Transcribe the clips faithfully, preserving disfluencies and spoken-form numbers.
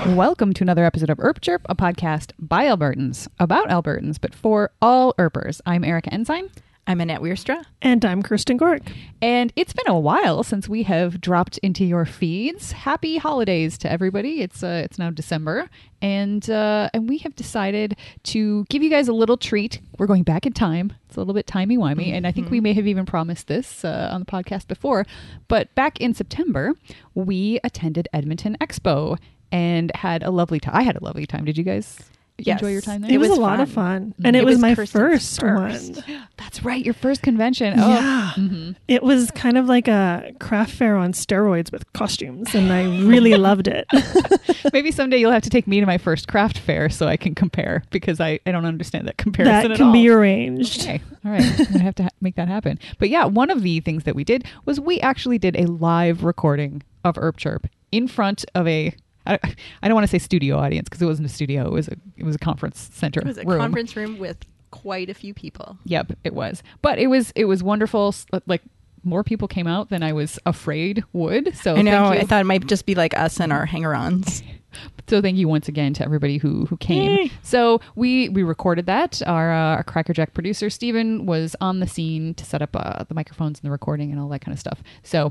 Welcome to another episode of Erp Chirp, a podcast by Albertans, about Albertans, but for all Erpers. I'm Erica Ensign. I'm Annette Wierstra. And I'm Kirsten Gork. And it's been a while since we have dropped into your feeds. Happy holidays to everybody. It's uh, it's now December, and uh, and we have decided to give you guys a little treat. We're going back in time. It's a little bit timey-wimey, mm-hmm. and I think we may have even promised this uh, on the podcast before. But back in September, we attended Edmonton Expo and had a lovely time. I had a lovely time. Did you guys yes. enjoy your time there? It, it was, was a lot fun. of fun. And it, it was, was my Kirsten's first, first one. That's right. Your first convention. Oh. Yeah. Mm-hmm. It was kind of like a craft fair on steroids with costumes. And I really loved it. Maybe someday you'll have to take me to my first craft fair so I can compare, because I, I don't understand that comparison that at can all. be arranged. Okay. All right. I'm going to have to ha- make that happen. But yeah, one of the things that we did was we actually did a live recording of Erp Chirp in front of a I, I don't want to say studio audience because it wasn't a studio. It was a it was a conference center. It was a room. conference room with quite a few people. Yep, it was. But it was it was wonderful. Like more people came out than I was afraid would. So I know. thank you. I thought it might just be like us and our hanger-ons. So thank you once again to everybody who who came. Yay. So we we recorded that. Our uh, our Crackerjack producer Steven was on the scene to set up uh, the microphones and the recording and all that kind of stuff. So.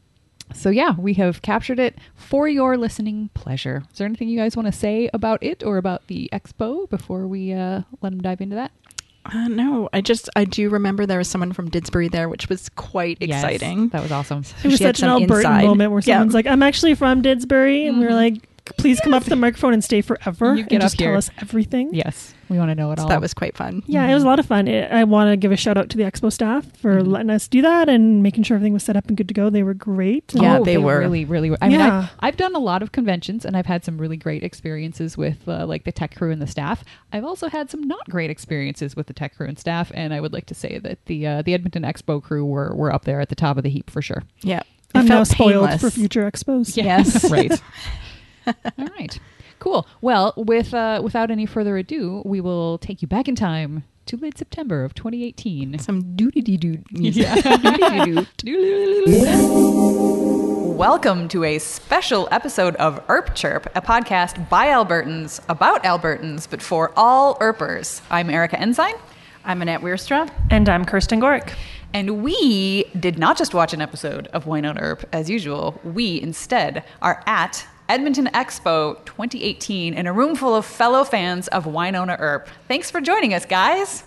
So yeah, we have captured it for your listening pleasure. Is there anything you guys want to say about it or about the expo before we uh, let them dive into that? Uh, no, I just, I do remember there was someone from Didsbury there, which was quite Yes, exciting. that was awesome. It was She had such an some Albertan inside. moment where Yeah. someone's like, I'm actually from Didsbury. And Mm-hmm. we were like, please come up to the microphone and stay forever You get and up just here. tell us everything. Yes, we want to know it So all. that was quite fun. Yeah, it was a lot of fun. It, I want to give a shout out to the expo staff for Mm-hmm. letting us do that and making sure everything was set up and good to go. They were great. Yeah, Oh, they were. really, really. I mean, Yeah. I've, I've done a lot of conventions and I've had some really great experiences with uh, like the tech crew and the staff. I've also had some not great experiences with the tech crew and staff, and I would like to say that the uh, the Edmonton Expo crew were were up there at the top of the heap for sure. Yeah. It I'm now felt spoiled painless. for future expos. Yes. Right. All right. Cool. Well, with uh, without any further ado, we will take you back in time to late September of twenty eighteen. Some doody-doo music. Welcome to a special episode of Erp Chirp, a podcast by Albertans, about Albertans, but for all Erpers. I'm Erica Ensign. I'm Annette Wierstra. And I'm Kirsten Gork. And we did not just watch an episode of Wynonna Earp as usual. We instead are at Edmonton Expo twenty eighteen in a room full of fellow fans of Wynonna Earp. Thanks for joining us, guys.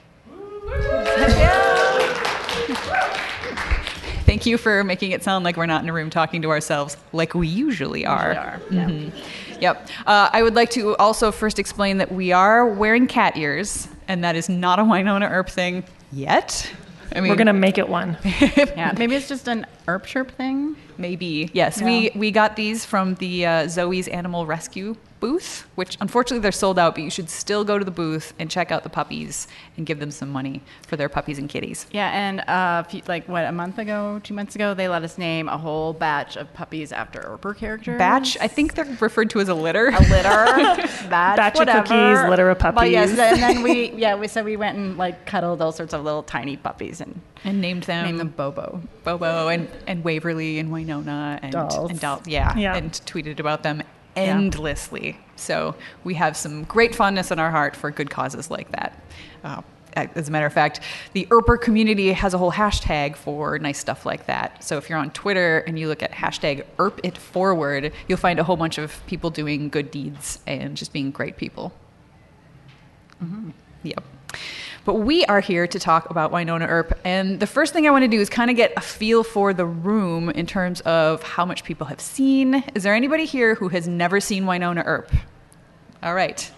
Thank you for making it sound like we're not in a room talking to ourselves like we usually are. We are. Yeah. Mhm. Yep. Uh, I would like to also first explain that we are wearing cat ears, and that is not a Wynonna Earp thing yet. I mean, We're going to make it one. Yeah. Maybe it's just an Erp Chirp thing. Maybe. Yes, Yeah. we, we got these from the uh, Zoe's Animal Rescue booth, which unfortunately they're sold out, but you should still go to the booth and check out the puppies and give them some money for their puppies and kitties. Yeah, and uh, a few- like what, a month ago, two months ago, they let us name a whole batch of puppies after Erper characters. Batch, I think they're referred to as a litter. A litter, batch, Batch of whatever. cookies, litter of But yes, puppies. and then we, yeah, we so we went and like cuddled all sorts of little tiny puppies and And named them, named them Bobo. Bobo and, and Waverly and Wynonna and Dolls. and Doll, yeah, Yeah. and tweeted about them endlessly. So we have some great fondness in our heart for good causes like that. Uh, as a matter of fact, the Erper community has a whole hashtag for nice stuff like that. So if you're on Twitter and you look at hashtag Erp It Forward, you'll find a whole bunch of people doing good deeds and just being great people. Mm-hmm. Yep. But we are here to talk about Wynonna Earp, and the first thing I want to do is kind of get a feel for the room in terms of how much people have seen. Is there anybody here who has never seen Wynonna Earp? All right.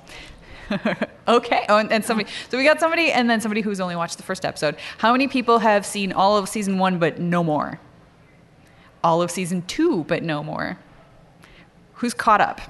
Okay. Oh, and, and somebody. So we got somebody, and then somebody who's only watched the first episode. How many people have seen all of season one but no more? All of season two but no more? Who's caught up?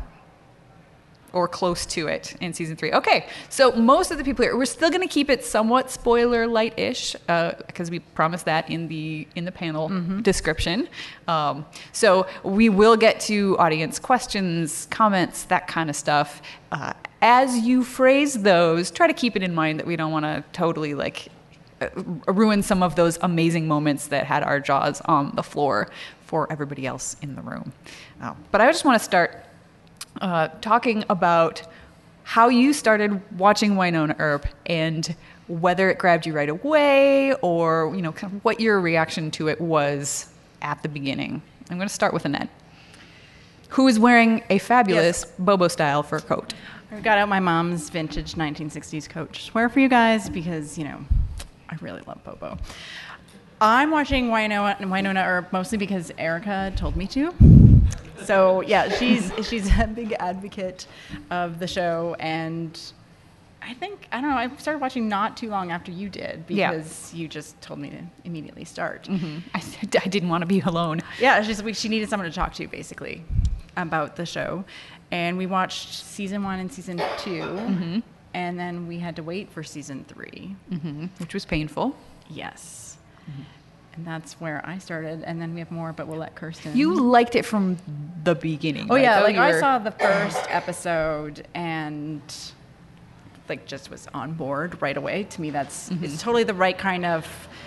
Or close to it in season three. Okay, so most of the people here, we're still going to keep it somewhat spoiler light-ish because uh, we promised that in the in the panel mm-hmm. description. Um, so we will get to audience questions, comments, that kind of stuff. Uh, as you phrase those, try to keep it in mind that we don't want to totally like uh, ruin some of those amazing moments that had our jaws on the floor for everybody else in the room. Uh, but I just want to start uh, talking about how you started watching Wynonna Earp and whether it grabbed you right away, or you know, kind of what your reaction to it was at the beginning. I'm going to start with Annette, who is wearing a fabulous yes. Bobo-style fur coat. I got out my mom's vintage nineteen sixties coat. Just wear it for you guys because, you know, I really love Bobo. I'm watching Wynonna, Wynonna Earp mostly because Erica told me to. So, yeah, she's she's a big advocate of the show. And I think, I don't know, I started watching not too long after you did because yeah. you just told me to immediately start. Mm-hmm. I, I didn't want to be alone. Yeah, she's, she needed someone to talk to, basically, about the show. And we watched season one and season two, mm-hmm. and then we had to wait for season three. Mm-hmm. Which was painful. Yes. Mm-hmm. And that's where I started, and then we have more, but we'll let Kirsten. You liked it from the beginning. Oh, right? yeah, Though like you were... I saw the first episode and like just was on board right away. To me, that's mm-hmm. it's totally the right kind of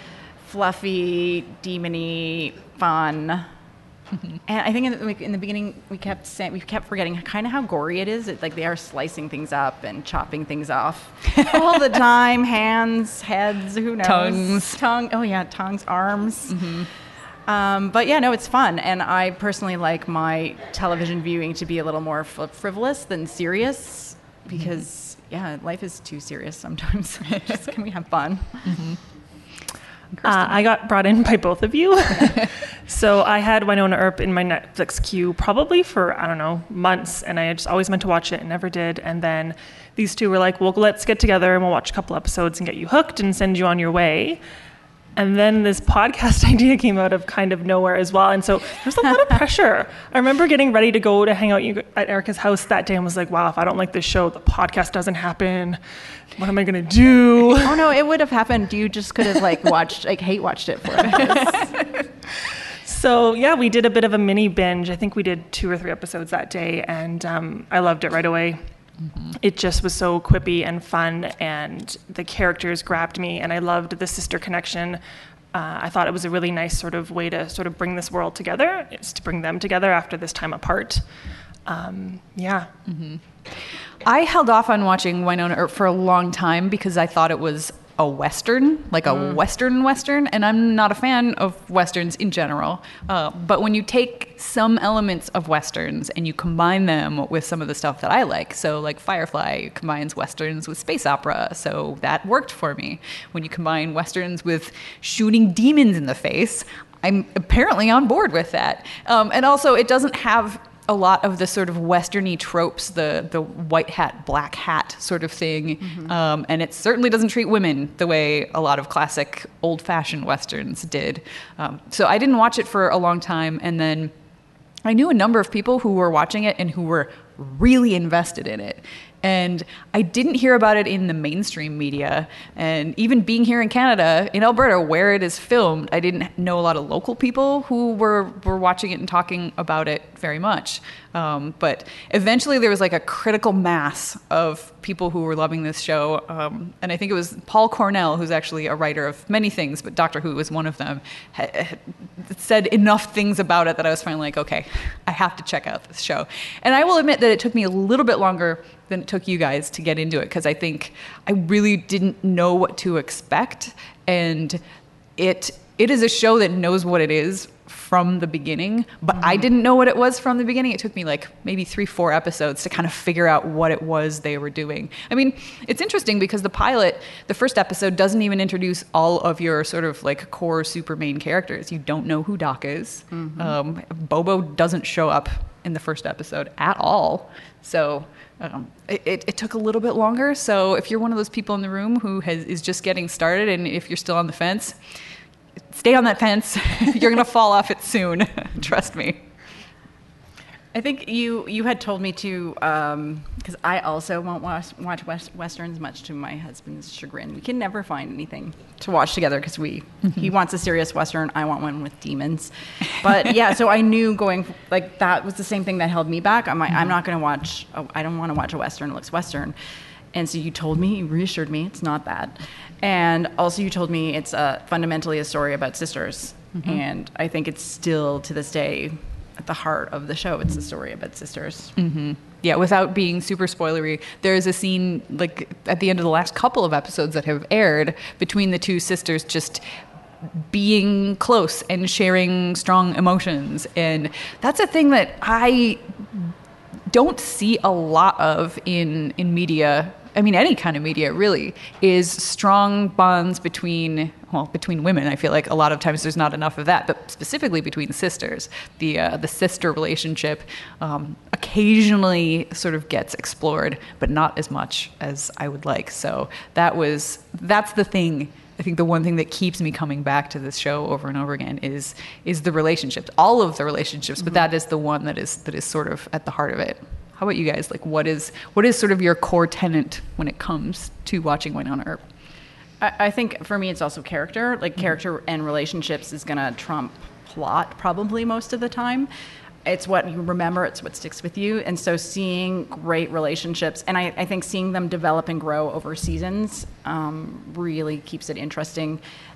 fluffy, demony, fun. And I think in the, in the beginning we kept saying we kept forgetting kind of how gory it is. It, like they are slicing things up and chopping things off all the time. Hands, heads, who knows? Tongues, tongue. Oh yeah, tongues, arms. Mm-hmm. Um, but yeah, no, it's fun, and I personally like my television viewing to be a little more fl- frivolous than serious because mm-hmm. yeah, life is too serious sometimes. Just can we have fun? Mm-hmm. Uh, I got brought in by both of you. So I had Wynonna Earp in my Netflix queue probably for, I don't know, months. And I just always meant to watch it and never did. And then these two were like, well, let's get together and we'll watch a couple episodes and get you hooked and send you on your way. And then this podcast idea came out of kind of nowhere as well. And so there's a lot of pressure. I remember getting ready to go to hang out at Erica's house that day and was like, wow, if I don't like this show, the podcast doesn't happen. What am I going to do? Oh, no, it would have happened. You just could have like watched, like hate watched it for us. So yeah, we did a bit of a mini binge. I think we did two or three episodes that day. And um, I loved it right away. Mm-hmm. It just was so quippy and fun, and the characters grabbed me, and I loved the sister connection. Uh, I thought it was a really nice sort of way to sort of bring this world together, is to bring them together after this time apart. Um, yeah. Mm-hmm. I held off on watching Wynonna Earp for a long time because I thought it was a Western, like a mm. Western Western, and I'm not a fan of Westerns in general. Uh, but when you take some elements of Westerns and you combine them with some of the stuff that I like, so like Firefly combines Westerns with space opera, so that worked for me. When you combine Westerns with shooting demons in the face, I'm apparently on board with that. Um, and also, it doesn't have a lot of the sort of Western-y tropes, the the white hat, black hat sort of thing. Mm-hmm. Um, and it certainly doesn't treat women the way a lot of classic old-fashioned Westerns did. Um, so I didn't watch it for a long time. And then I knew a number of people who were watching it and who were really invested in it. And I didn't hear about it in the mainstream media. And even being here in Canada, in Alberta, where it is filmed, I didn't know a lot of local people who were, were watching it and talking about it very much. Um, but eventually there was like a critical mass of people who were loving this show. Um, and I think it was Paul Cornell, who's actually a writer of many things, but Doctor Who was one of them, had, had said enough things about it that I was finally like, okay, I have to check out this show. And I will admit that it took me a little bit longer than it took you guys to get into it, because I think I really didn't know what to expect. And it it is a show that knows what it is from the beginning, but mm-hmm. I didn't know what it was from the beginning. It took me like maybe three, four episodes to kind of figure out what it was they were doing. I mean, it's interesting because the pilot, the first episode, doesn't even introduce all of your sort of like core super main characters. You don't know who Doc is. Mm-hmm. Um, Bobo doesn't show up in the first episode at all. So um, it, it, it took a little bit longer. So if you're one of those people in the room who has, is just getting started, and if you're still on the fence, stay on that fence. You're going to fall off it soon. Trust me. I think you, you had told me to, because um, I also won't watch, watch West, Westerns, much to my husband's chagrin. We can never find anything to watch together because we mm-hmm. he wants a serious Western, I want one with demons. But yeah, so I knew going, like that was the same thing that held me back. I'm like, mm-hmm. I'm not going to watch, oh, I don't want to watch a Western that looks Western. And so you told me, you reassured me, it's not that. And also you told me it's uh, fundamentally a story about sisters. Mm-hmm. And I think it's still, to this day, at the heart of the show. It's the story about sisters. Mm-hmm. Yeah, without being super spoilery, there's a scene like at the end of the last couple of episodes that have aired between the two sisters just being close and sharing strong emotions. And that's a thing that I don't see a lot of in in media. I mean, any kind of media really, is strong bonds between, well, between women. I feel like a lot of times there's not enough of that, but specifically between sisters. The uh, the sister relationship um, occasionally sort of gets explored, but not as much as I would like. So that was, that's the thing. I think the one thing that keeps me coming back to this show over and over again is is the relationships, all of the relationships, mm-hmm. but that is the one that is that is sort of at the heart of it. How about you guys? Like, what is what is sort of your core tenet when it comes to watching Wynonna Earp? I, I think for me, it's also character. Like, mm-hmm. character and relationships is going to trump plot probably most of the time. It's what you remember. It's what sticks with you. And so seeing great relationships, and I, I think seeing them develop and grow over seasons um, really keeps it interesting.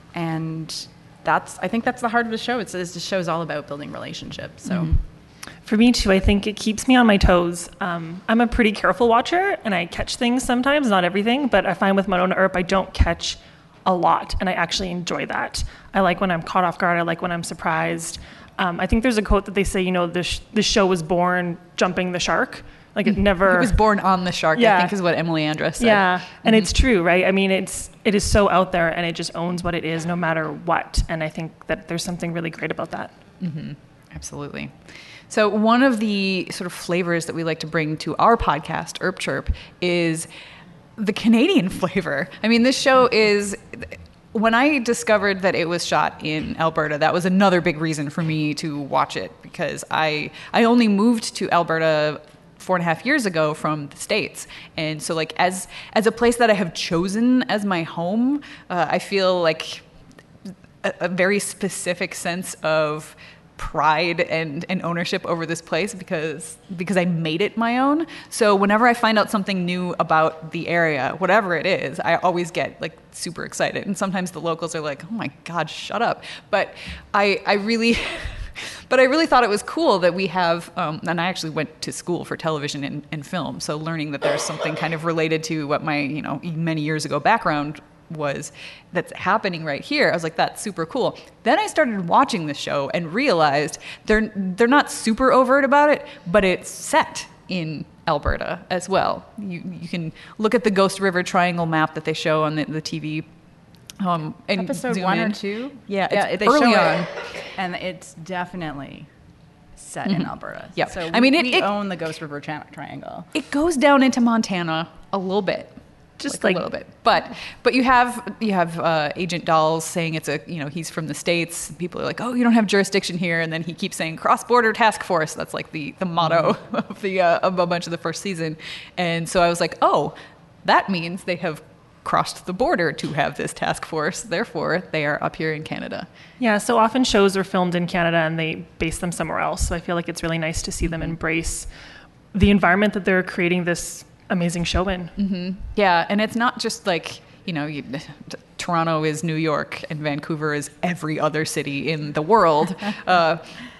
And that's, I think that's the heart of the show. It's, it's the show's all about building relationships. So. Mm-hmm. For me too, I think it keeps me on my toes. Um, I'm a pretty careful watcher, and I catch things sometimes, not everything, but I find with Wynonna Earp, I don't catch a lot, and I actually enjoy that. I like when I'm caught off guard. I like when I'm surprised. Um, I think there's a quote that they say, you know, the sh- the show was born jumping the shark. Like it never... It was born on the shark, yeah. I think is what Emily Andras said. Yeah, and mm-hmm. it's true, right? I mean, it's it is so out there, and it just owns what it is no matter what. And I think that there's something really great about that. Mm-hmm. Absolutely. So one of the sort of flavors that we like to bring to our podcast, Earp Chirp, is the Canadian flavor. I mean, this show is... When I discovered that it was shot in Alberta, that was another big reason for me to watch it, because I I only moved to Alberta four and a half years ago from the States. And so like as as a place that I have chosen as my home, uh, I feel like a, a very specific sense of pride and, and ownership over this place because because I made it my own. So whenever I find out something new about the area, whatever it is, I always get like super excited. And sometimes the locals are like, "Oh my God, shut up!" But I I really. But I really thought it was cool that we have, um, and I actually went to school for television and, and film, so learning that there's something kind of related to what my, you know, many years ago background was that's happening right here. I was like, that's super cool. Then I started watching the show and realized they're they're not super overt about it, but it's set in Alberta as well. You you can look at the Ghost River Triangle map that they show on the, the T V. Um, and episode one in. or two, yeah, yeah, it's they early show on, it, and it's definitely set mm-hmm. in Alberta. Yeah, so we, I mean, it, we it, own the Ghost River tri- Triangle. It goes down into Montana a little bit, just like, like a little bit. But but you have you have uh, Agent Dawes saying it's a you know he's from the States. People are like, oh, you don't have jurisdiction here, and then he keeps saying cross border task force. That's like the the motto mm-hmm. of the uh, of a bunch of the first season. And so I was like, oh, that means they have crossed the border to have this task force. Therefore, they are up here in Canada. Yeah, so often shows are filmed in Canada and they base them somewhere else. So I feel like it's really nice to see them embrace the environment that they're creating this amazing show in. Mm-hmm. Yeah, and it's not just like, you know, you, Toronto is New York and Vancouver is every other city in the world. uh,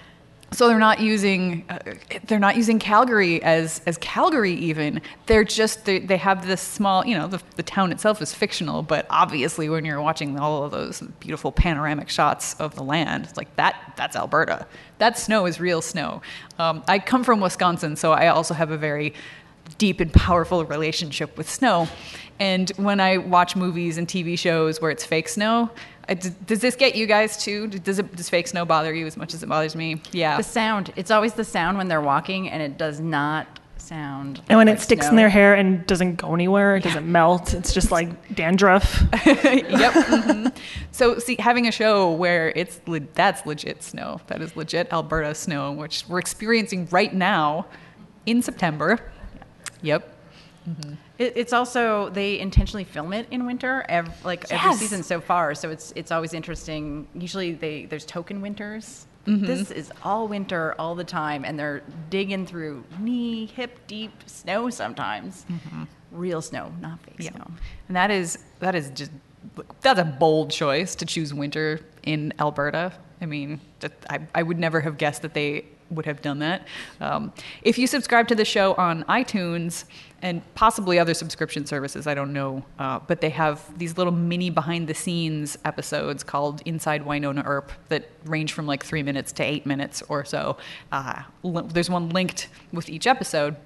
So they're not using uh, they're not using Calgary as as Calgary even. They're just they, they have this small, you know, the, the town itself is fictional, but obviously when you're watching all of those beautiful panoramic shots of the land, it's like that that's Alberta. That snow is real snow. Um, I come from Wisconsin, so I also have a very deep and powerful relationship with snow. And when I watch movies and T V shows where it's fake snow, I, does this get you guys too? Does it does fake snow bother you as much as it bothers me? Yeah. The sound. It's always the sound when they're walking, and it does not sound. And when like it sticks snow. in their hair and doesn't go anywhere, it yeah. doesn't melt. It's just like dandruff. Yep. Mm-hmm. So see, having a show where it's le- that's legit snow. That is legit Alberta snow, which we're experiencing right now in September. Yep. Mm-hmm. It, it's also they intentionally film it in winter, ev- like yes. every season so far. So it's it's always interesting. Usually they there's token winters. Mm-hmm. This is all winter all the time, and they're digging through knee hip deep snow sometimes. Mm-hmm. Real snow, not fake yeah. snow. And that is that is just that's a bold choice to choose winter in Alberta. I mean, that, I I would never have guessed that they would have done that. Um, if you subscribe to the show on iTunes and possibly other subscription services, I don't know, uh, but they have these little mini behind the scenes episodes called Inside Wynonna Earp that range from like three minutes to eight minutes or so. Uh, li- there's one linked with each episode.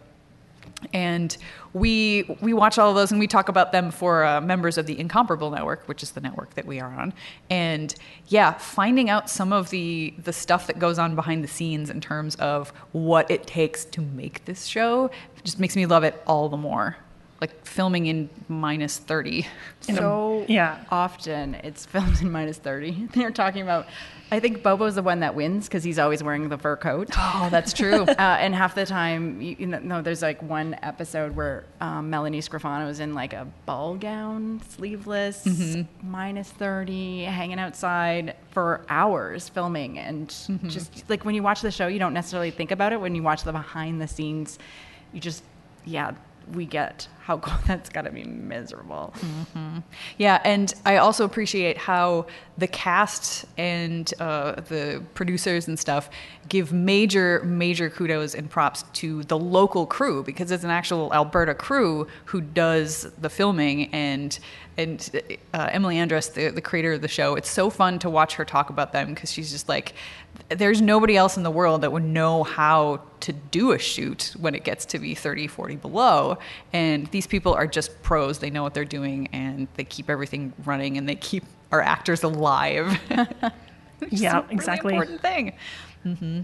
And we we watch all of those and we talk about them for uh, members of the Incomparable Network, which is the network that we are on. And yeah, finding out some of the the stuff that goes on behind the scenes in terms of what it takes to make this show just makes me love it all the more. Like filming in minus thirty. So yeah. often it's filmed in minus thirty. They're talking about, I think Bobo's the one that wins because he's always wearing the fur coat. Oh, that's true. uh, and half the time, you, you know, no, there's like one episode where um, Melanie Scrofano is in like a ball gown, sleeveless, mm-hmm. minus thirty, hanging outside for hours filming. And mm-hmm. just like when you watch the show, you don't necessarily think about it. When you watch the behind the scenes, you just, yeah, we get how that's got to be miserable. Mm-hmm. Yeah, and I also appreciate how the cast and uh, the producers and stuff give major, major kudos and props to the local crew, because it's an actual Alberta crew who does the filming. And and uh, Emily Andrus, the, the creator of the show, it's so fun to watch her talk about them, because she's just like, there's nobody else in the world that would know how to do a shoot when it gets to be thirty, forty below. And these people are just pros. They know what they're doing, and they keep everything running, and they keep our actors alive. Yeah, exactly. Really important thing. Mm-hmm.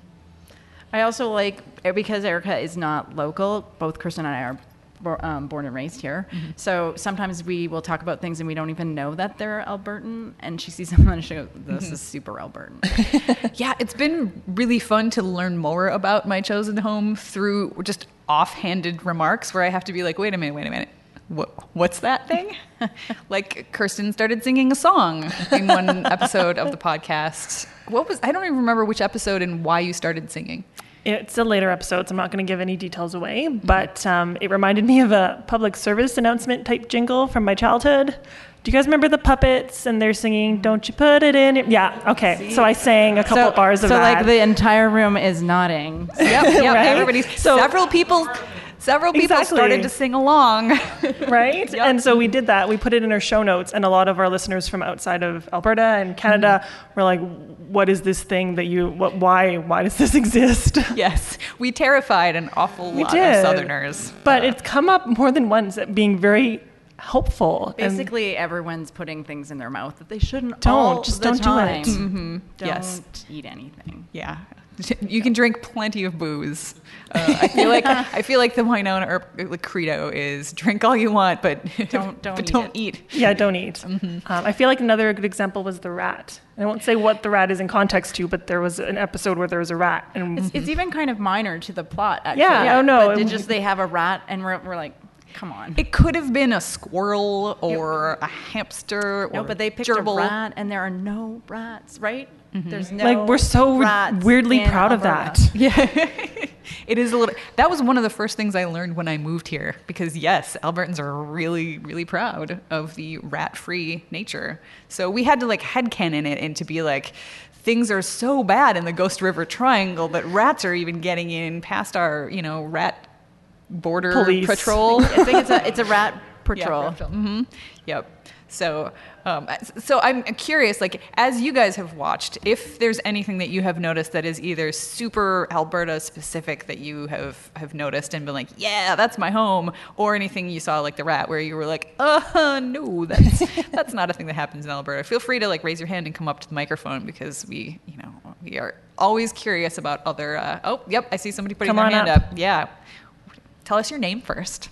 I also like, because Erica is not local, both Kirsten and I are bo- um, born and raised here. Mm-hmm. So sometimes we will talk about things and we don't even know that they're Albertan. And she sees them on a show, this mm-hmm. is super Albertan. Yeah, it's been really fun to learn more about My Chosen Home through just offhanded remarks where I have to be like, wait a minute, wait a minute. What, what's that thing? Like Kirsten started singing a song in one episode of the podcast. What was, I don't even remember which episode and why you started singing. It's a later episode, so I'm not going to give any details away, but um, it reminded me of a public service announcement type jingle from my childhood. Do you guys remember the puppets and they're singing, "Don't you put it in it?" Yeah, okay. See? So I sang a couple so, bars of so that. So like the entire room is nodding. Yep, yep. Right? Everybody's, so, several people... Several people exactly. started to sing along. Right? Yep. And so we did that. We put it in our show notes, and a lot of our listeners from outside of Alberta and Canada mm-hmm. were like, what is this thing that you, what, why, why does this exist? Yes. We terrified an awful we lot did. of Southerners. But uh, it's come up more than once at being very helpful. Basically, everyone's putting things in their mouth that they shouldn't. Don't. All Just the don't time. do it. Mm-hmm. Don't yes. eat anything. Yeah. You can drink plenty of booze. Uh, I feel like I feel like the Wynonna Earp credo is drink all you want, but don't don't, but eat, don't it. eat. Yeah, don't eat. Mm-hmm. Um, I feel like another good example was the rat. I won't say what the rat is in context to, but there was an episode where there was a rat, and it's, it's even kind of minor to the plot. Actually. Yeah. yeah. Oh no. But it just they have a rat, and we're we're like, come on. It could have been a squirrel or a hamster. No, or but they picked gerbil. a rat, and there are no rats, right? Mm-hmm. There's no like we're so rats weirdly in proud Alberta. of that. Yeah. It is a little, that was one of the first things I learned when I moved here, because yes, Albertans are really, really proud of the rat-free nature. So we had to like headcanon it and to be like, things are so bad in the Ghost River Triangle that rats are even getting in past our, you know, rat border Police. patrol. I think it's a it's a rat patrol. Yeah, mm-hmm. Yep. So, um, so I'm curious, like, as you guys have watched, if there's anything that you have noticed that is either super Alberta specific that you have, have noticed and been like, yeah, that's my home, or anything you saw like the rat where you were like, uh, no, that's, that's not a thing that happens in Alberta. Feel free to like raise your hand and come up to the microphone, because we, you know, we are always curious about other, uh, oh, yep, I see somebody putting Come their on hand up. up. Yeah. Tell us your name first.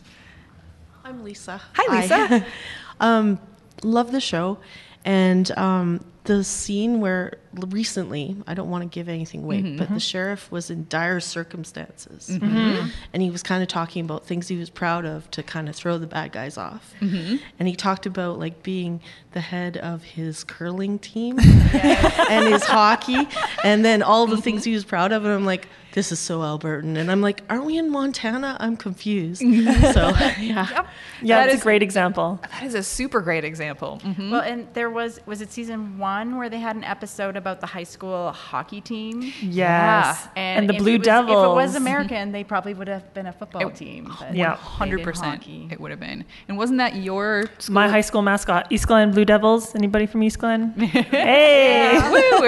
I'm Lisa. Hi, Lisa. um, love the show. And um, the scene where recently, I don't want to give anything away, Mm-hmm. but the sheriff was in dire circumstances. Mm-hmm. And he was kind of talking about things he was proud of to kind of throw the bad guys off. Mm-hmm. And he talked about like being the head of his curling team and his hockey, and then all the things he was proud of. And I'm like, this is so Albertan. And I'm like, aren't we in Montana? I'm confused. So, yeah. Yep. Yeah, That that's is- a great example. That is a super great example. Mhm. Well, and there was was it season one where they had an episode about the high school hockey team? Yes. And, the if Blue it was, Devils. If it was American, they probably would have been a football It- team. but Yeah. they did one hundred percent hockey. it would have been. And wasn't that your school? My high school mascot, East Glen Blue Devils. Anybody from East Glen? Hey. Woo!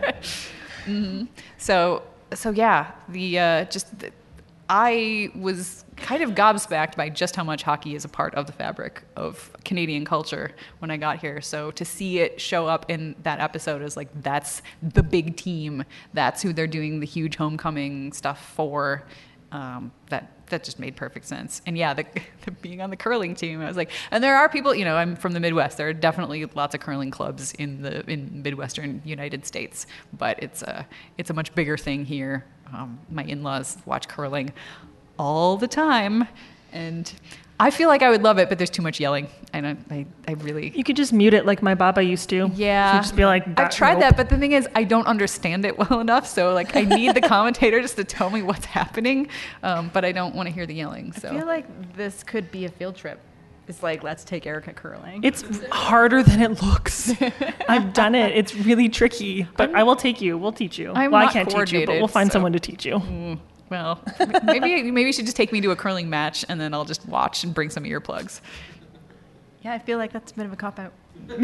Mhm. So, so yeah, the uh, just the, I was kind of gobsmacked by just how much hockey is a part of the fabric of Canadian culture when I got here. So to see it show up in that episode is like, that's the big team. That's who they're doing the huge homecoming stuff for. Um, that that just made perfect sense. And yeah, the, the being on the curling team, I was like, and there are people, you know, I'm from the Midwest. There are definitely lots of curling clubs in the in Midwestern United States, but it's a it's a much bigger thing here. Um, my in-laws watch curling all the time, and I feel like I would love it, but there's too much yelling. I don't. I, I really. You could just mute it like my baba used to. Yeah. She'd just be like, I've tried nope. that, but the thing is, I don't understand it well enough. So, like, I need the commentator just to tell me what's happening, um, but I don't want to hear the yelling. So, I feel like this could be a field trip. It's like, let's take Erica curling. It's harder than it looks. I've done it. It's really tricky, but I will take you. We'll teach you. I'm well, not I can't teach you, but coordinated, we'll find so- someone to teach you. Mm, well, maybe maybe you should just take me to a curling match, and then I'll just watch and bring some earplugs. Yeah, I feel like that's a bit of a cop out.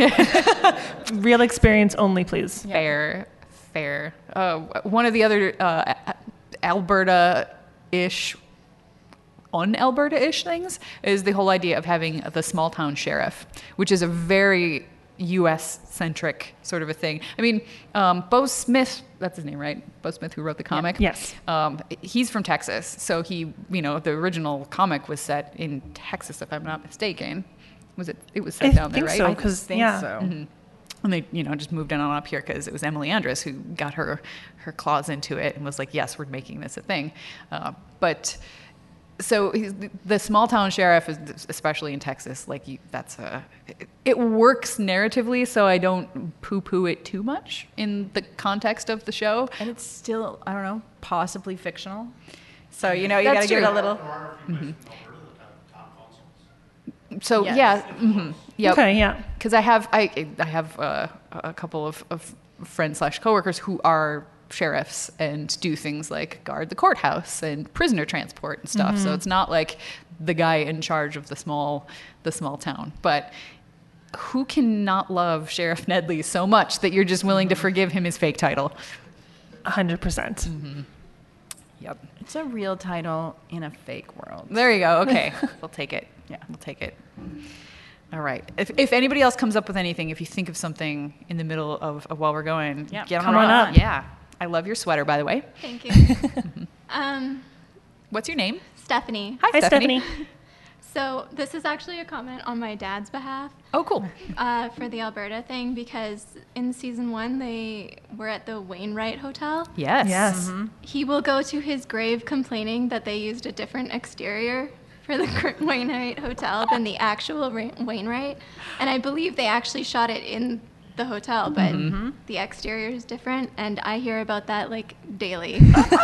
Real experience only, please. Fair, fair. Uh, one of the other uh, Alberta-ish, un-Alberta-ish things is the whole idea of having the small town sheriff, which is a very U S-centric sort of a thing. I mean, um, Bo Smith, that's his name, right? Bo Smith, who wrote the comic? Yes. Um, he's from Texas, so he, you know, the original comic was set in Texas, if I'm not mistaken. Was it? It was set I down there, think right? so, I because think yeah. so. Mhm. And they, you know, just moved on up here because it was Emily Andress who got her her claws into it and was like, "Yes, we're making this a thing." Uh, but so he's, the small town sheriff, is, especially in Texas, like you, that's a it, it works narratively. So I don't poo-poo it too much in the context of the show. And it's still, I don't know, possibly fictional. So, you know, you got That's to give it a true. little. So Yes. yeah, mm-hmm, yep. Okay, yeah. Because I have I I have uh, a couple of, of friends slash coworkers who are sheriffs and do things like guard the courthouse and prisoner transport and stuff. So it's not like the guy in charge of the small the small town. But who can not love Sheriff Nedley so much that you're just willing to forgive him his fake title? one hundred percent. Yep. It's a real title in a fake world. There you go. Okay, we'll take it. Yeah, we'll take it. All right. If, if anybody else comes up with anything, if you think of something in the middle of, of while we're going, Yeah, get come on, on up. up. Yeah. I love your sweater, by the way. Thank you. um, What's your name? Stephanie. Hi, Hi, Stephanie. Stephanie. So this is actually a comment on my dad's behalf Oh, cool. uh, for the Alberta thing because in season one they were at the Wainwright Hotel. Yes. Yes. He will go to his grave complaining that they used a different exterior for the Gr- Wainwright Hotel than the actual Ra- Wainwright, and I believe they actually shot it in the hotel, but the exterior is different, and I hear about that like daily.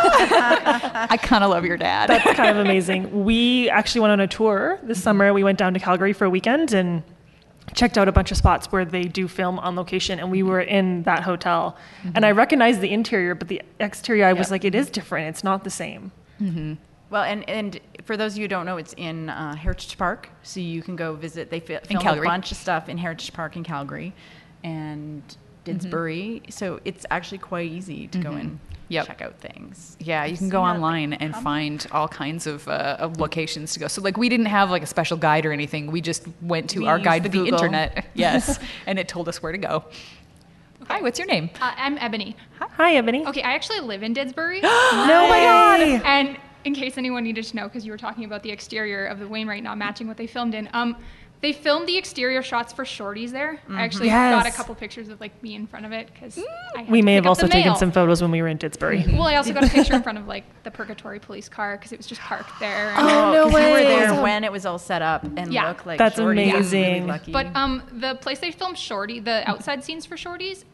I kind of love your dad. That's kind of amazing. We actually went on a tour this summer. We went down to Calgary for a weekend and checked out a bunch of spots where they do film on location, and we were in that hotel. And I recognized the interior, but the exterior, I was Yep. like, it is different. It's not the same. Well, and, and for those of you who don't know, it's in uh, Heritage Park, so you can go visit. They fi- film a Calgary. bunch of stuff in Heritage Park in Calgary and Didsbury, so it's actually quite easy to go and Yep. check out things. Yeah, you can I've go seen that, online like, and come- find all kinds of, uh, of locations to go. So, like, we didn't have like a special guide or anything. We just went to We our used guide the to the Google. internet. Yes, and it told us where to go. Hi, what's your name? Uh, I'm Ebony. Hi, Ebony. Okay, I actually live in Didsbury. No way. And in case anyone needed to know, because you were talking about the exterior of the Wainwright not matching what they filmed in, um, they filmed the exterior shots for Shorties there. I actually got a Yes. couple pictures of like me in front of it because We may have also taken some photos when we were in Didsbury. Well, I also got a picture in front of like the Purgatory police car because it was just parked there. And- Oh, no 'cause you were way. there Awesome. when it was all set up and Yeah. looked like That's Shorty. Really amazing. lucky. But um, the place they filmed Shorty, the outside scenes for Shorties,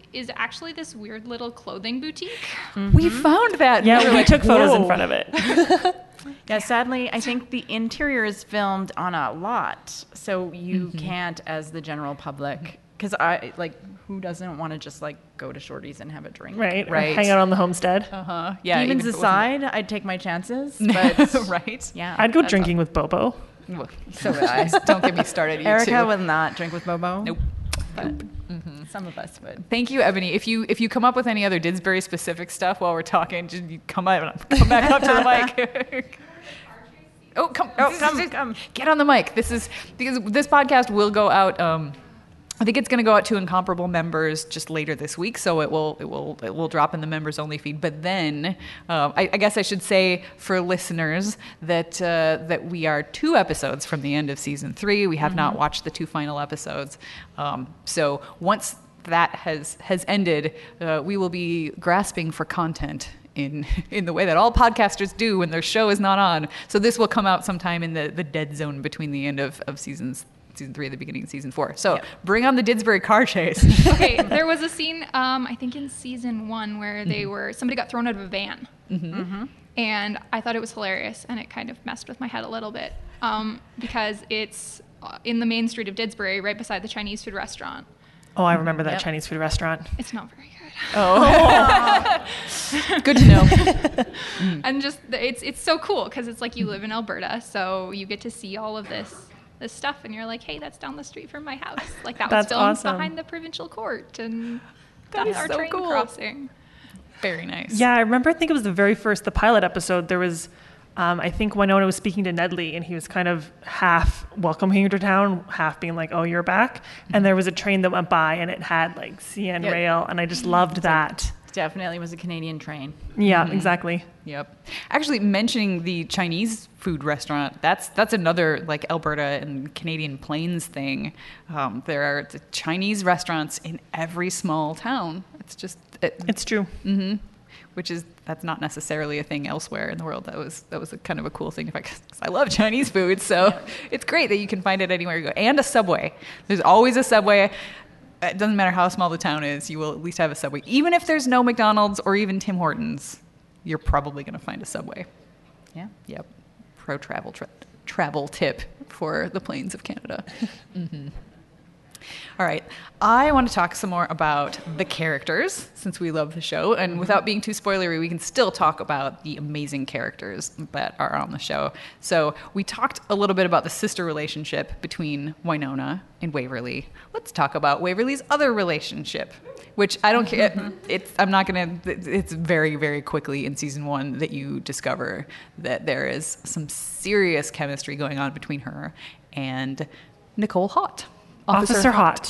is actually this weird little clothing boutique. We found that. Yeah, we were we like, took photos in "Whoa." front of it. Yeah, sadly, I think the interior is filmed on a lot, so you Mm-hmm. can't, as the general public, because I like who doesn't want to just like go to Shorty's and have a drink, Right. Right. Or hang out on the homestead. Uh-huh. Yeah. Demons even if it aside, I'd take my chances, but right? yeah, I'd go That's drinking with Bobo. Well, so would I. Don't get me started. You Erica two. will not drink with Bobo. Nope. But some of us would. Thank you, Ebony. If you if you come up with any other Didsbury specific stuff while we're talking, just you come up, come back up to the mic. oh, come, Oh, this come, is- come. Get on the mic. This is because this podcast will go out. Um, I think it's going to go out to Incomparable members just later this week, so it will it will it will drop in the members only feed. But then, um, I, I guess I should say for listeners that uh, that we are two episodes from the end of season three. We have not watched the two final episodes, um, so once that has has ended, uh, we will be grasping for content in in the way that all podcasters do when their show is not on. So this will come out sometime in the, the dead zone between the end of, of seasons season three and the beginning of season four. So Yep. bring on the Didsbury car chase. Okay, there was a scene, um, I think in season one, where they were somebody got thrown out of a van, and I thought it was hilarious, and it kind of messed with my head a little bit um, because it's uh, in the main street of Didsbury, right beside the Chinese food restaurant. Oh, I remember that Yep. Chinese food restaurant. It's not very good. Good to know. And just the- it's it's so cool because it's like you live in Alberta, so you get to see all of this this stuff, and you're like, hey, that's down the street from my house. Like that was That's filmed awesome. behind the provincial court, and That that's is our so train cool. crossing. Very nice. Yeah, I remember. I think it was the very first, the pilot episode. There was, um, I think Winona was speaking to Nedley, and he was kind of half welcoming her to town, half being like, "Oh, you're back." And there was a train that went by, and it had like C N Yeah. Rail, and I just loved that. Definitely was a Canadian train. Yeah, exactly. Yep. Actually, mentioning the Chinese food restaurant, that's that's another like Alberta and Canadian Plains thing. Um, there are t- Chinese restaurants in every small town. It's just, it, It's true. hmm which is that's not necessarily a thing elsewhere in the world. That was that was a kind of a cool thing. If I, 'cause I love Chinese food, so it's great that you can find it anywhere you go. And a Subway. There's always a Subway. It doesn't matter how small the town is, you will at least have a Subway. Even if there's no McDonald's or even Tim Hortons, you're probably going to find a Subway. Yeah. Yep. Pro travel tra- travel tip for the plains of Canada. hmm All right. I want to talk some more about the characters since we love the show. And without being too spoilery, we can still talk about the amazing characters that are on the show. So we talked a little bit about the sister relationship between Winona and Waverly. Let's talk about Waverly's other relationship, which I don't care. It's, I'm not going to, it's very, very quickly in season one that you discover that there is some serious chemistry going on between her and Nicole Haught. Officer, Hot.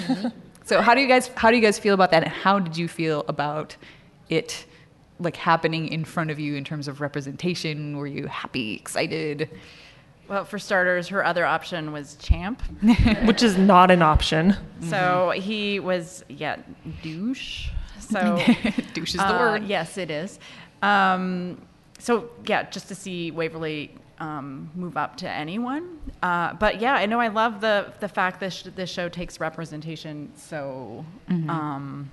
So how do you guys how do you guys feel about that? And how did you feel about it like happening in front of you in terms of representation? Were you happy, excited? Well, for starters, her other option was Champ. Which is not an option. So he was, yeah, douche. So Douche is the uh, word. Yes, it is. Um, so yeah, just to see Waverly um, move up to anyone. Uh, but yeah, I know I love the the fact that sh- this show takes representation so. Um,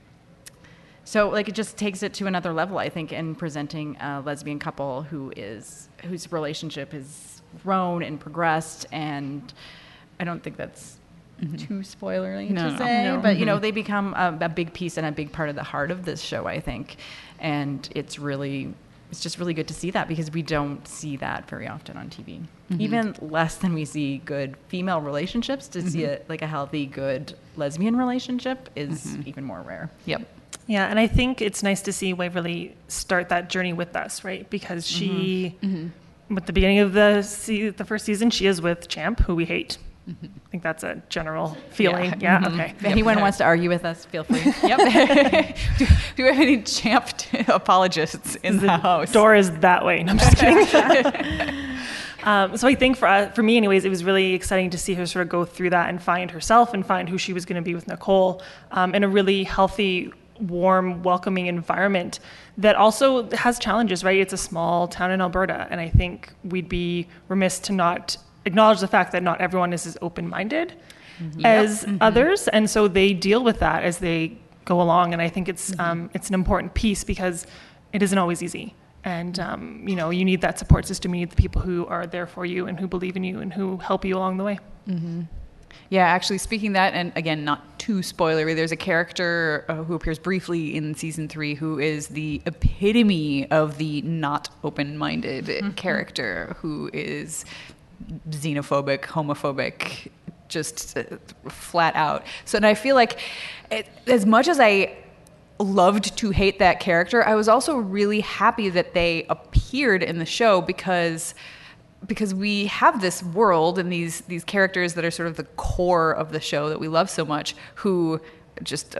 so like it just takes it to another level, I think, in presenting a lesbian couple who is whose relationship has grown and progressed, and I don't think that's too spoilery No, to no, say, no. but you know they become a, a big piece and a big part of the heart of this show, I think, and it's really it's just really good to see that because we don't see that very often on T V, even less than we see good female relationships. To see it like a healthy, good lesbian relationship is even more rare. Yep. Yeah, and I think it's nice to see Waverly start that journey with us, right? Because she, with the beginning of the se- the first season, she is with Champ, who we hate. I think that's a general feeling. Yeah, Mhm. okay. If anyone wants to argue with us, feel free. Yep. do, do we have any Champ apologists in the, house? Door is that way. No, I'm just kidding. um, so I think for uh, for me, anyways, it was really exciting to see her sort of go through that and find herself and find who she was going to be with Nicole um, in a really healthy, warm, welcoming environment that also has challenges, right? It's a small town in Alberta, and I think we'd be remiss to not acknowledge the fact that not everyone is as open-minded as others, and so they deal with that as they go along. And I think it's um, it's an important piece because it isn't always easy. And, um, you know, you need that support system. You need the people who are there for you and who believe in you and who help you along the way. Mm-hmm. Yeah, actually, speaking that, and again, not too spoilery, there's a character uh, who appears briefly in season three who is the epitome of the not open-minded mm-hmm. character, who is xenophobic, homophobic, just uh, flat out. So, and I feel like it, as much as I loved to hate that character, I was also really happy that they appeared in the show because because we have this world and these these characters that are sort of the core of the show that we love so much, who just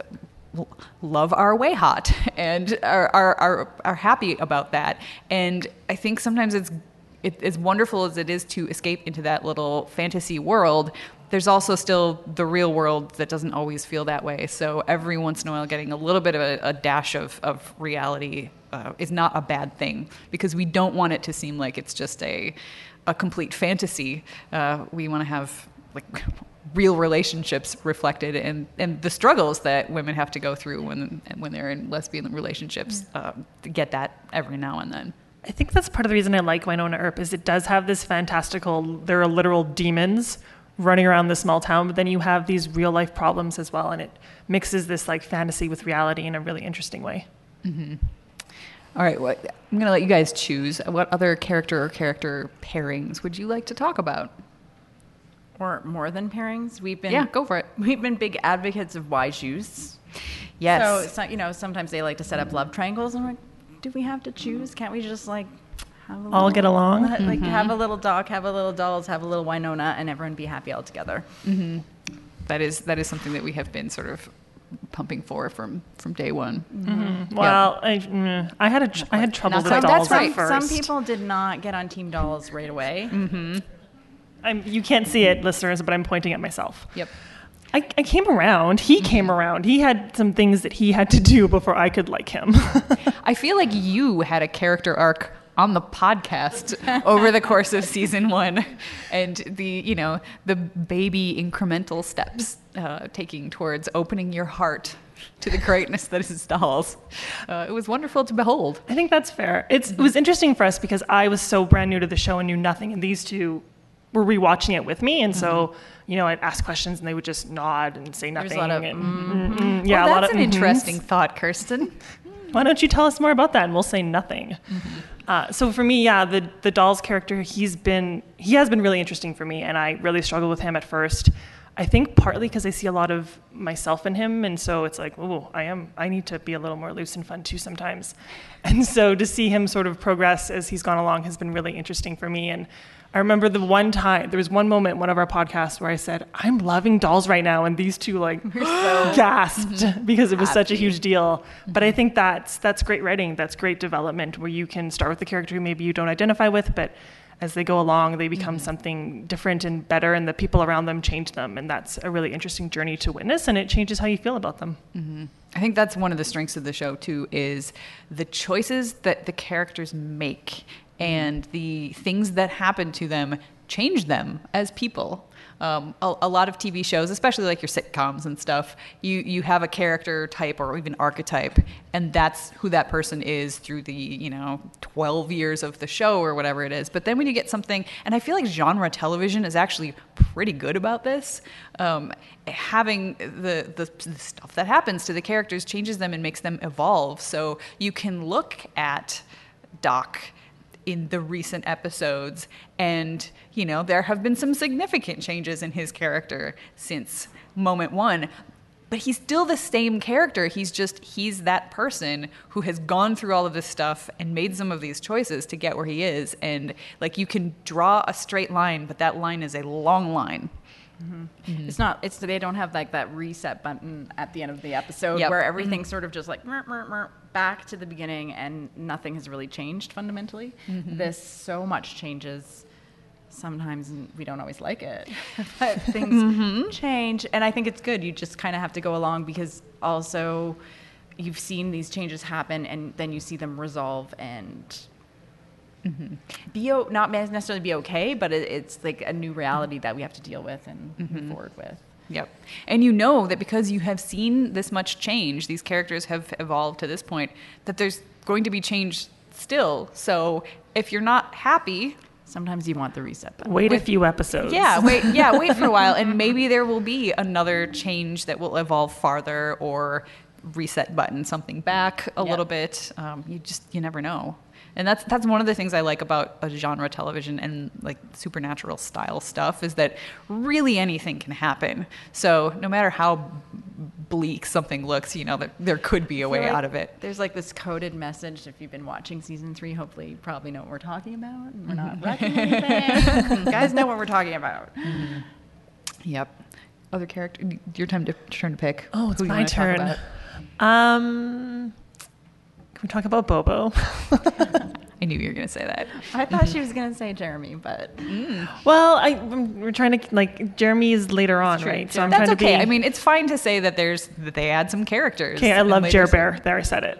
love our way hot and are are are, are happy about that. And I think sometimes it's it, as wonderful as it is to escape into that little fantasy world, there's also still the real world that doesn't always feel that way. So every once in a while, getting a little bit of a, a dash of, of reality uh, is not a bad thing, because we don't want it to seem like it's just a a complete fantasy. Uh, we want to have like real relationships reflected, and, and the struggles that women have to go through when when they're in lesbian relationships. Uh, to get that every now and then. I think that's part of the reason I like Wynonna Earp, is it does have this fantastical, there are literal demons running around this small town, but then you have these real life problems as well, and it mixes this like fantasy with reality in a really interesting way. Mm-hmm. All right, well, I'm going to let you guys choose. What other character or character pairings would you like to talk about? Or more than pairings? We've been yeah, go for it. We've been big advocates of wise. Yes. So it's not, you know, sometimes they like to set up love triangles, and we're like, do we have to choose? Can't we just like have a little, all get along? Like mm-hmm. have a little Doc, have a little Dolls, have a little Wynonna, and everyone be happy all together. Mm-hmm. That is that is something that we have been sort of pumping for from from day one. Mm-hmm. Well, yep. I, mm, I had a tr- I had trouble Not with so, Dolls that's right. at first. Some people did not get on Team Dolls right away. Mm-hmm. I'm, you can't see it, listeners, but I'm pointing at myself. Yep. I, I came around. He mm-hmm. came around. He had some things that he had to do before I could like him. I feel like you had a character arc on the podcast over the course of season one, and the you know the baby incremental steps uh, taking towards opening your heart to the greatness that is Dolls. Uh, it was wonderful to behold. I think that's fair. It's mm-hmm. It was interesting for us because I was so brand new to the show and knew nothing, and these two were rewatching it with me, and mm-hmm. so you know I'd ask questions and they would just nod and say nothing. There's a lot of and, mm-hmm. mm-hmm. yeah, well, a lot that's of an mm-hmm. interesting thought, Kirsten. Why don't you tell us more about that, and we'll say nothing. Mm-hmm. Uh, so for me, yeah, the the Dolls character, he's been he has been really interesting for me, and I really struggled with him at first. I think partly because I see a lot of myself in him, and so it's like, oh, I am I need to be a little more loose and fun too sometimes. And so to see him sort of progress as he's gone along has been really interesting for me. And I remember the one time, there was one moment in one of our podcasts where I said, I'm loving Dolls right now, and these two like so gasped mm-hmm. because it was happy. Such a huge deal. Mm-hmm. But I think that's that's great writing, that's great development, where you can start with a character who maybe you don't identify with, but as they go along, they become mm-hmm. something different and better, and the people around them change them, and that's a really interesting journey to witness, and it changes how you feel about them. Mm-hmm. I think that's one of the strengths of the show, too, is the choices that the characters make and the things that happen to them change them as people. Um, a, a lot of T V shows, especially like your sitcoms and stuff, you, you have a character type or even archetype, and that's who that person is through the, you know, twelve years of the show or whatever it is. But then when you get something, and I feel like genre television is actually pretty good about this, um, having the, the, the stuff that happens to the characters changes them and makes them evolve. So you can look at Doc in the recent episodes, and you know there have been some significant changes in his character since moment one, but he's still the same character. He's just he's that person who has gone through all of this stuff and made some of these choices to get where he is. And like, you can draw a straight line, but that line is a long line. Mm-hmm. Mm-hmm. It's not. It's they don't have like that reset button at the end of the episode yep. where everything's mm-hmm. sort of just like mer, mer, mer, back to the beginning, and nothing has really changed fundamentally. Mm-hmm. This so much changes. Sometimes we don't always like it, but things mm-hmm. change, and I think it's good. You just kind of have to go along, because also you've seen these changes happen, and then you see them resolve and. Mm-hmm. Be o- not necessarily be okay, but it, it's like a new reality that we have to deal with and mm-hmm. move forward with. Yep. And you know that because you have seen this much change, these characters have evolved to this point, that there's going to be change still. So if you're not happy, sometimes you want the reset button. Wait a few episodes. yeah, wait, yeah, wait for a while, and maybe there will be another change that will evolve farther, or reset button something back a Yep. little bit. Um, you just you never know. And that's that's one of the things I like about a genre television and like supernatural style stuff, is that really anything can happen. So no matter how bleak something looks, you know, that there could be a way like out of it. There's like this coded message. If you've been watching season three, hopefully you probably know what we're talking about. And we're not wrecking anything. You guys know what we're talking about. Yep. Other character, your time to turn to pick. Oh, it's Who you my wanna talk turn. about. Um, can we talk about Bobo? I knew you were going to say that. I thought she was going to say Jeremy, but Well, I, I'm- we're trying to, like, Jeremy is later on, right? So I'm That's trying okay. to be. I mean, it's fine to say that there's that they add some characters. okay, I in love later Jer Bear. There, I said it.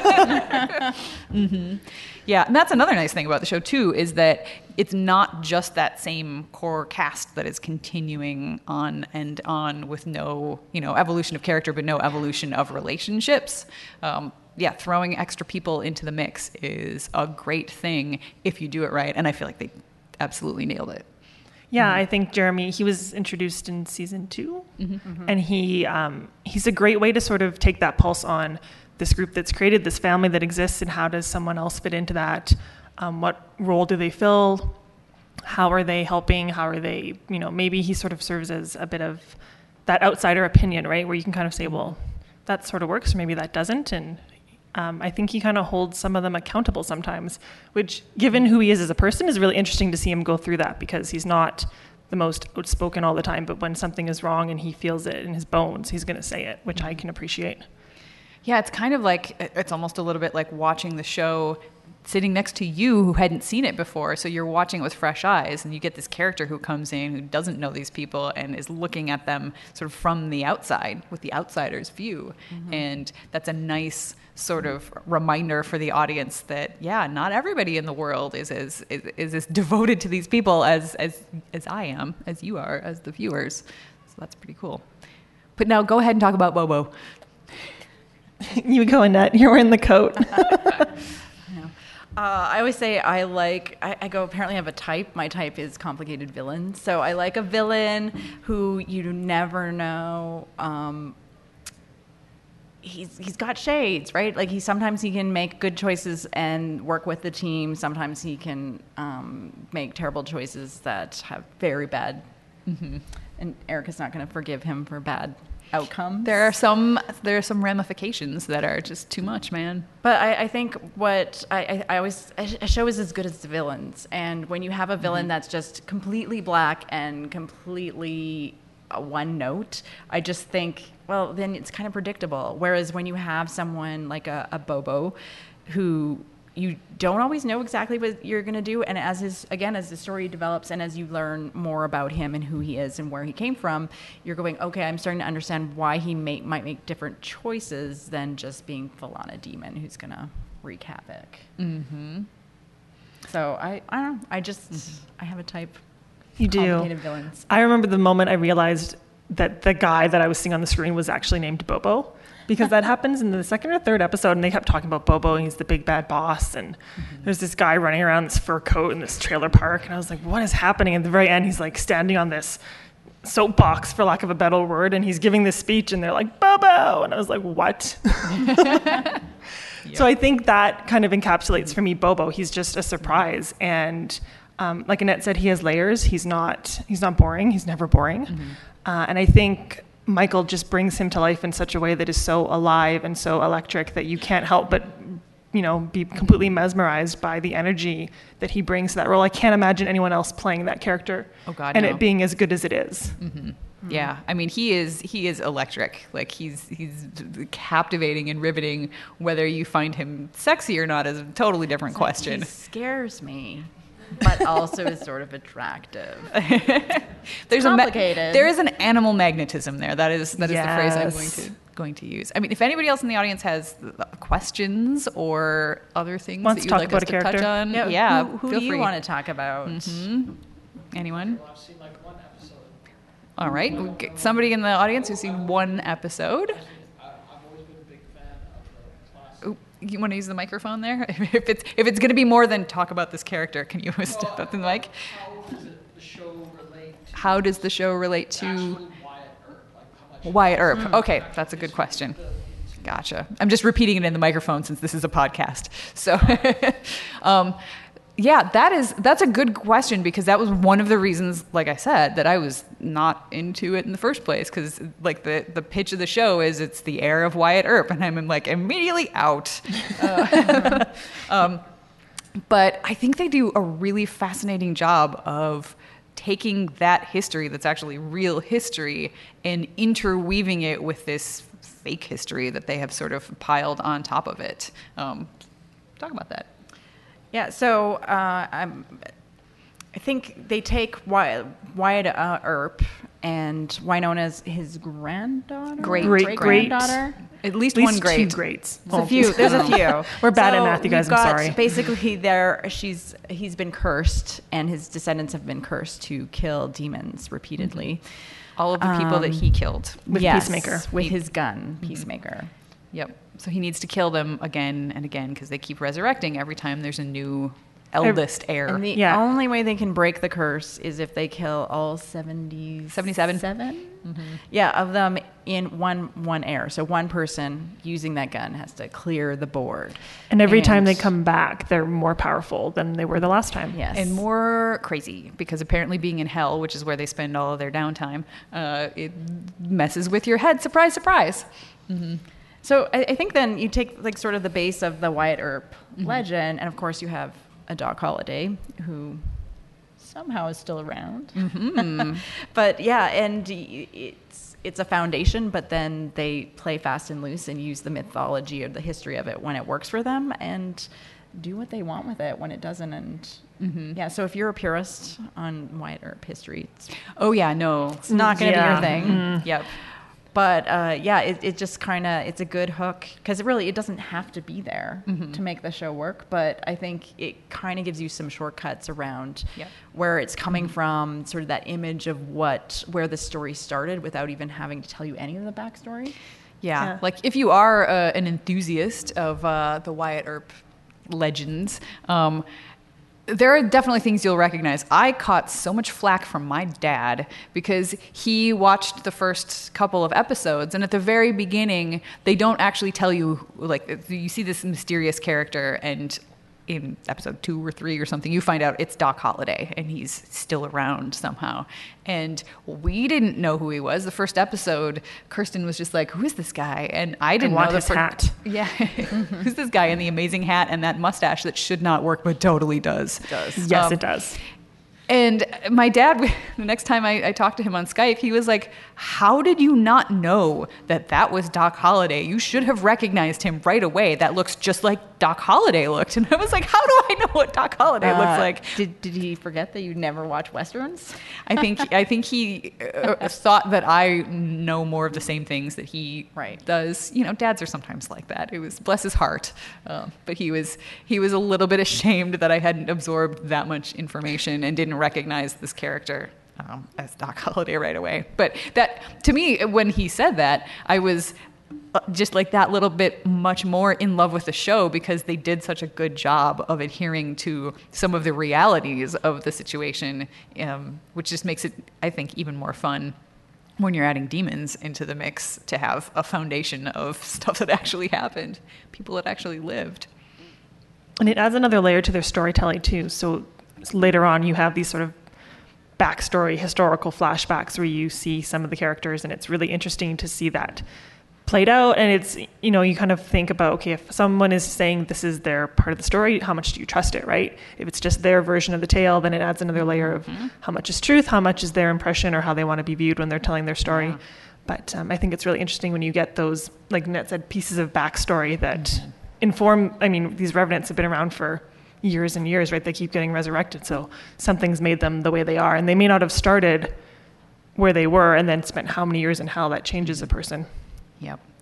Yeah, and that's another nice thing about the show too, is that it's not just that same core cast that is continuing on and on with no, you know, evolution of character, but no evolution of relationships. Um, yeah, throwing extra people into the mix is a great thing if you do it right, and I feel like they absolutely nailed it. Yeah, I think Jeremy, he was introduced in season two, and he um, he's a great way to sort of take that pulse on this group that's created, this family that exists, and how does someone else fit into that? Um, what role do they fill? How are they helping? How are they, you know, maybe he sort of serves as a bit of that outsider opinion, right? Where you can kind of say, well, that sort of works, or maybe that doesn't. And um, I think he kind of holds some of them accountable sometimes, which, given who he is as a person, is really interesting to see him go through that, because he's not the most outspoken all the time, but when something is wrong and he feels it in his bones, he's going to say it, which I can appreciate. Yeah, it's kind of like, it's almost a little bit like watching the show sitting next to you who hadn't seen it before. So you're watching it with fresh eyes, and you get this character who comes in who doesn't know these people and is looking at them sort of from the outside with the outsider's view. Mm-hmm. And that's a nice sort of reminder for the audience that, yeah, not everybody in the world is as is, is as devoted to these people as, as as I am, as you are, as the viewers. So that's pretty cool. But now go ahead and talk about Bobo. You go, Annette. You're wearing the coat. Uh, I always say I like, I, I go, apparently I have a type. My type is complicated villain. So I like a villain who you never know. Um, he's he's got shades, right? Like he sometimes he can make good choices and work with the team. Sometimes he can um, make terrible choices that have very bad. Mm-hmm. And Erica's not going to forgive him for bad outcomes. There are some there are some ramifications that are just too much, man. But I, I think what I, I, I always a show is as good as the villains, and when you have a villain mm-hmm. that's just completely black and completely uh, one note, I just think, well, then it's kind of predictable. Whereas when you have someone like a, a Bobo, who you don't always know exactly what you're going to do, and as his again as the story develops and as you learn more about him and who he is and where he came from, you're going, okay, I'm starting to understand why he may, might make different choices than just being full on a demon who's going to wreak havoc. Mm-hmm. So I I don't know, I just mm-hmm. I have a type. You do. Complicated villains. I remember the moment I realized that the guy that I was seeing on the screen was actually named Bobo. Because that happens in the second or third episode, and they kept talking about Bobo, and he's the big bad boss, and mm-hmm. there's this guy running around in this fur coat in this trailer park, and I was like, what is happening? At the very end, he's like standing on this soapbox, for lack of a better word, and he's giving this speech, and they're like, Bobo! And I was like, what? Yep. So I think that kind of encapsulates for me Bobo. He's just a surprise, and um, like Annette said, he has layers. He's not, he's not boring. He's never boring. Mm-hmm. Uh, and I think Michael just brings him to life in such a way that is so alive and so electric that you can't help but, you know, be completely mesmerized by the energy that he brings to that role. I can't imagine anyone else playing that character oh God, and no. it being as good as it is. Mm-hmm. Mm-hmm. Yeah, I mean, he is he is electric. Like he's he's captivating and riveting. Whether you find him sexy or not is a totally different it's question. Like he scares me. But also is sort of attractive. There's complicated. A ma- there is an animal magnetism there. That is that is yes. the phrase I'm going to going to use. I mean, if anybody else in the audience has questions or other things Wants that to you'd talk like about us a to character? touch on, yeah, yeah who, who feel do you free. want to talk about? Mm-hmm. Anyone? All right. We'll get somebody in the audience who's seen one episode. Ooh, you want to use the microphone there? If it's if it's going to be more than talk about this character, can you step up in the mic? How does the show relate to Wyatt Earp? Hmm. Okay, that's a good question. Gotcha. I'm just repeating it in the microphone since this is a podcast. So, um, yeah, that is that's a good question because that was one of the reasons, like I said, that I was not into it in the first place. Because like the the pitch of the show is it's the heir of Wyatt Earp, and I'm like immediately out. Uh, um, but I think they do a really fascinating job of taking that history that's actually real history and interweaving it with this fake history that they have sort of piled on top of it. Um, talk about that. Yeah, so uh, I'm, I think they take Wyatt, Wyatt uh, Earp and Wynona's his granddaughter? Great, Great, great. granddaughter? At least, At least one great. two greats. There's a few. There's a few. We're bad at So math, you guys. we've I'm got sorry. Basically, there she's he's been cursed, and his descendants have been cursed to kill demons repeatedly. All of the people that he killed. With Yes, Peacemaker. with his gun, Peacemaker. Yep. So he needs to kill them again and again because they keep resurrecting every time there's a new eldest heir. And the Yeah. only way they can break the curse is if they kill all seventy, seventy-seven. seven? Yeah, of them in one one heir. So one person using that gun has to clear the board. And every time they And- come back, they're more powerful than they were the last time. Yes. And more crazy because apparently being in hell, which is where they spend all of their downtime, uh, it messes with your head. Surprise, surprise. So I, I think then you take like sort of the base of the Wyatt Earp Mm-hmm. legend, and of course you have a Doc Holliday who somehow is still around. Mm-hmm. But yeah, and y- it's it's a foundation, but then they play fast and loose and use the mythology or the history of it when it works for them, and do what they want with it when it doesn't. And Mm-hmm. yeah, so if you're a purist on Wyatt Earp history, it's, Oh, yeah, no. it's not going to Yeah. be your thing. Yep. But uh, yeah, it, it just kind of, it's a good hook because really it doesn't have to be there Mm-hmm. to make the show work. But I think it kind of gives you some shortcuts around Yep. where it's coming from, sort of that image of what, where the story started without even having to tell you any of the backstory. Yeah. Yeah. Like if you are uh, an enthusiast of uh, the Wyatt Earp legends, um, there are definitely things you'll recognize. I caught so much flack from my dad because he watched the first couple of episodes, and at the very beginning, they don't actually tell you, like, you see this mysterious character, and in episode two or three or something, you find out it's Doc Holliday, and he's still around somehow. And we didn't know who he was. The first episode, Kirsten was just like, "Who is this guy?" And I didn't want know the his fir- hat. Yeah, who's this guy in the amazing hat and that mustache that should not work but totally does? Does. Yes, Um, it does. And my dad, the next time I, I talked to him on Skype, he was like, "How did you not know that that was Doc Holliday? You should have recognized him right away. That looks just like Doc Holliday looked." And I was like, "How do I know what Doc Holliday looks Uh, like?" Did, did he forget that you never watch Westerns? I think I think he uh, thought that I know more of the same things that he Right. does. You know, dads are sometimes like that. It was bless his heart, um, but he was he was a little bit ashamed that I hadn't absorbed that much information and didn't recognize this character um, as Doc Holliday right away. But that to me, when he said that, I was uh, just like that little bit much more in love with the show because they did such a good job of adhering to some of the realities of the situation, um, which just makes it, I think, even more fun when you're adding demons into the mix to have a foundation of stuff that actually happened, people that actually lived. And it adds another layer to their storytelling too. So later on, you have these sort of backstory, historical flashbacks where you see some of the characters, and it's really interesting to see that played out. And it's, you know, you kind of think about, okay, if someone is saying this is their part of the story, how much do you trust it, right? If it's just their version of the tale, then it adds another layer of how much is truth, how much is their impression, or how they want to be viewed when they're telling their story. Yeah. But um, I think it's really interesting when you get those, like Net said, pieces of backstory that inform, I mean, these revenants have been around for years and years, right? They keep getting resurrected. So something's made them the way they are. And they may not have started where they were and then spent how many years in hell that changes a person. Yep.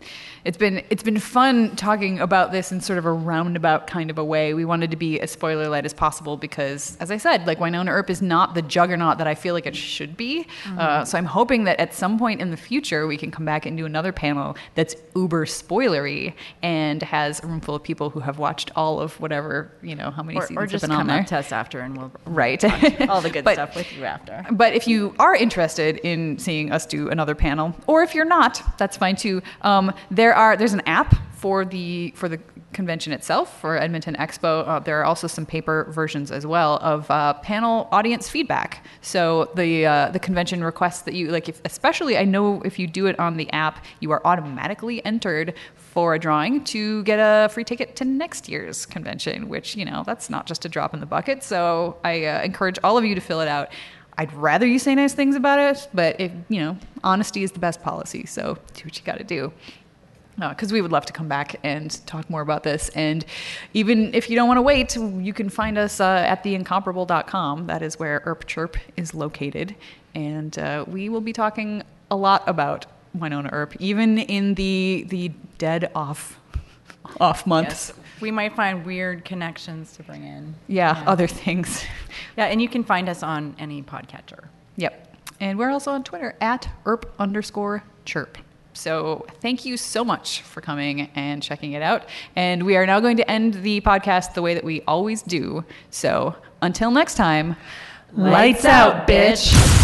it's been it's been fun talking about this in sort of a roundabout kind of a way. We wanted to be as spoiler light as possible because, as I said, like Wynonna Earp is not the juggernaut that I feel like it should be. Mm-hmm. Uh, so I'm hoping that at some point in the future we can come back and do another panel that's uber spoilery and has a room full of people who have watched all of whatever, you know, how many or, seasons or just have been on come there. up to us after and we'll Right. all the good But- stuff with you after. But if you are interested in seeing us do another panel, or if you're not, that's fine too. Um, there are there's an app for the for the convention itself for Edmonton Expo. Uh, there are also some paper versions as well of uh, panel audience feedback. So the uh, the convention requests that you like, if, especially I know if you do it on the app, you are automatically entered for a drawing to get a free ticket to next year's convention. Which, you know, that's not just a drop in the bucket. So I uh, encourage all of you to fill it out. I'd rather you say nice things about it, but if you know, honesty is the best policy. So do what you got to do. Because uh, we would love to come back and talk more about this. And even if you don't want to wait, you can find us uh, at the incomparable dot com. That is where Earp Chirp is located. And uh, we will be talking a lot about Wynonna Earp, even in the the dead off off months. Yes. We might find weird connections to bring in. Yeah, yeah, other things. Yeah, and you can find us on any podcatcher. Yep. And we're also on Twitter at Earp underscore chirp. So thank you so much for coming and checking it out. And we are now going to end the podcast the way that we always do. So until next time, Lights out, bitch.